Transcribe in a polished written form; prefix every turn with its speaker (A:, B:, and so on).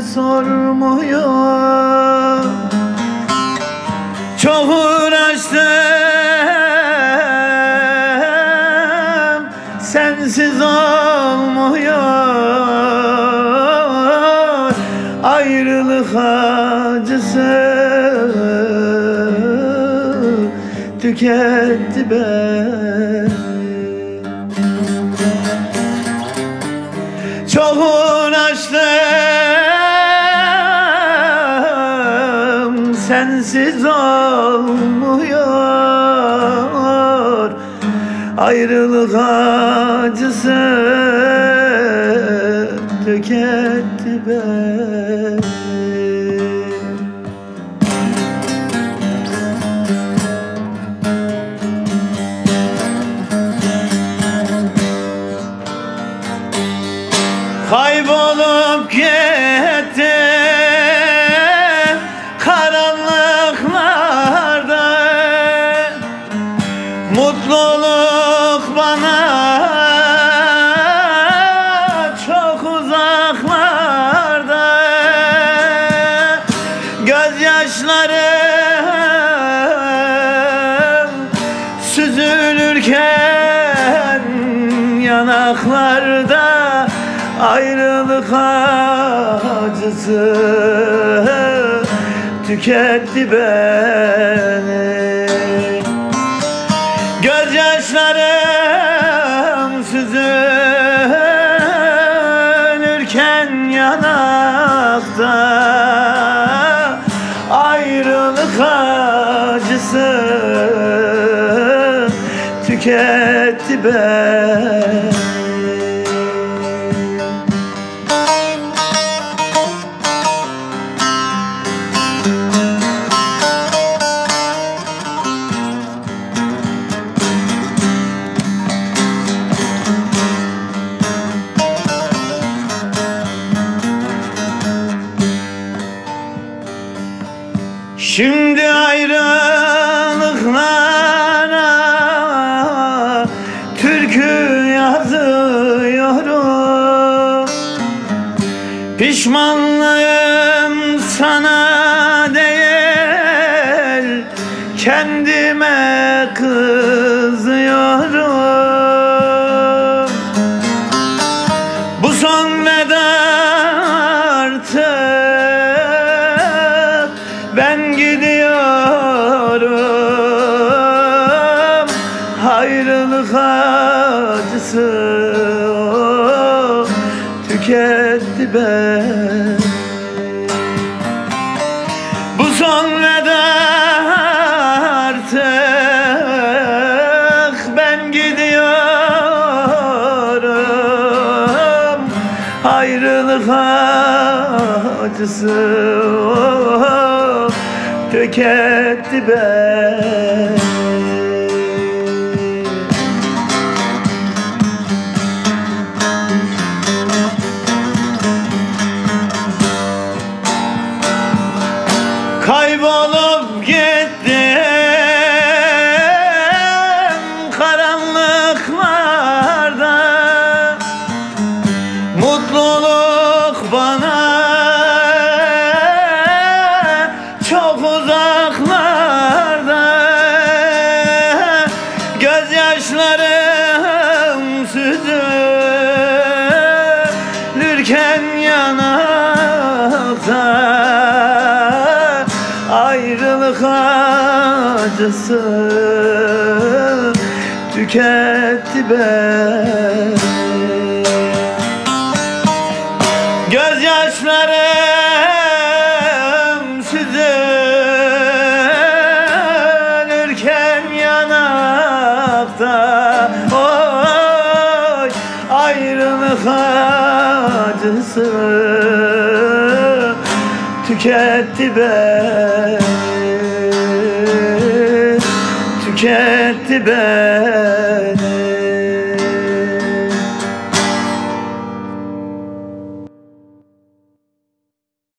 A: sormuyor. Çok uğraştım, sensiz olmuyor. Ayrılık acısı tüketti beni. Çok uğraştım, sensiz olmuyor. Ayrılık acısı tüketti beni. Kaybolup gitti karanlıklarda, mutluluk bana çok uzaklarda. Gözyaşlarım süzülürken yanaklarda, ayrılık acısı tüketti beni. Gözyaşlarım süzülürken yanakta, ayrılık acısı tüketti beni. Şimdi ayrılıklara türkü yazıyorum. Pişmanlığım sana değil, kendime kızıyorum. Bu son veda artık, ben gidiyorum. Ayrılık acısı tüketti beni. Bu son veda artık, ben gidiyorum. Ayrılık acısı tüketti beni. Kaybolup gittim karanlıklarda, mutluluk bana çok uzaklarda. Gözyaşlarım süzülürken yanakta, ayrılık acısı tüketti beni. Gözyaşlarım süzülürken yanakta, oy, ayrılık acısı tüketti beni, tüketti beni.